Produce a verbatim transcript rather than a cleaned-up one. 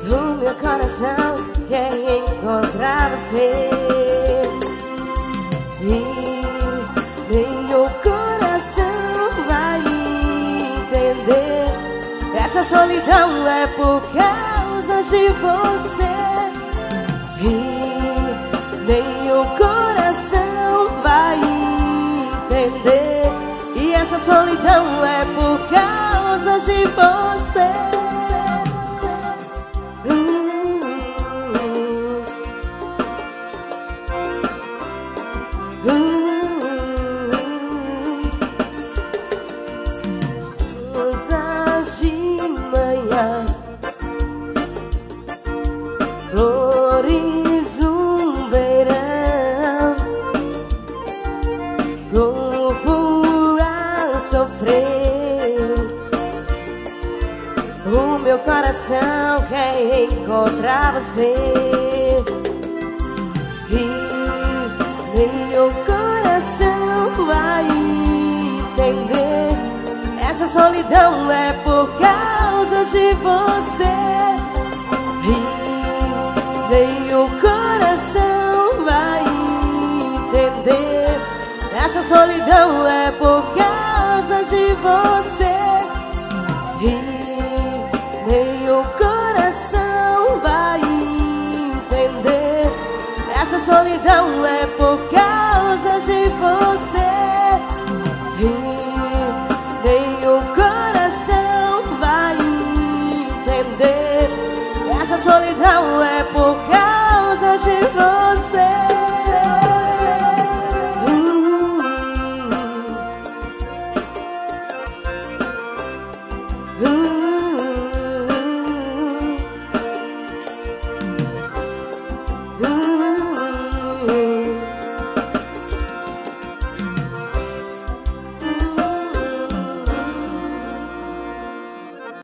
O meu coração quer encontrar você, e nem o coração vai entender. Essa solidão é por causa de você, e nem o coração vai entender. E essa solidão é por causa de você. Rosas de manhã, flores um verão, corpo a sofrer. O meu coração quer encontrar você, e nem o coração vai entender. Essa solidão é por causa de você, e nem o coração vai entender. Essa solidão é por causa de você, e nem o coração vai entender. Essa solidão é